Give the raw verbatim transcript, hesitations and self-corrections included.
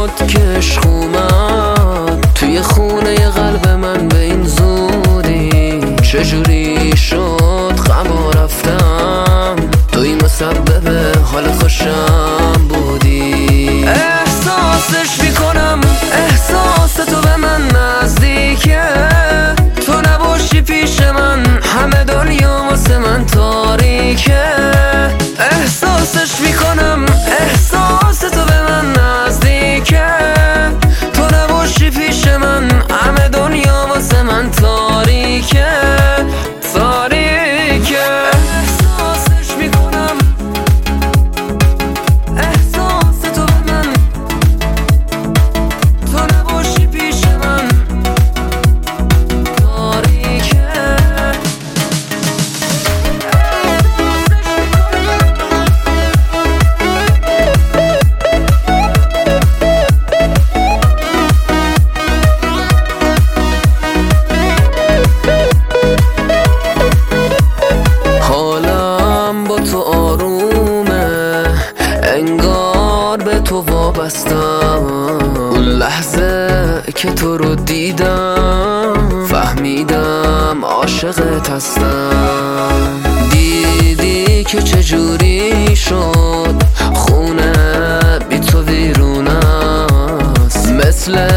شد که عشق اومد توی خونه قلب من به این زودی؟ چجوری شد غم رفتم توی مسبب حال خوشم بودی؟ احساسش میکنم احساس تو به من نزدیکه، تو نباشی پیش من همه دنیا واسه من تاریکه. احساسش میکنم احساس تو به من نزدیکه، تو نباشی پیش من همه دنیا واسه من تاریکه تاریکه. احساسش میکنم احساس تو به من، تو نباشی پیش من تاریکه. حالم با تو آرومه انگار به تو وابستم، اون لحظه که تو رو دیدم فهمیدم عاشقت هستم. دیدی که چجوری شد خونه بی تو ویرون است، مثل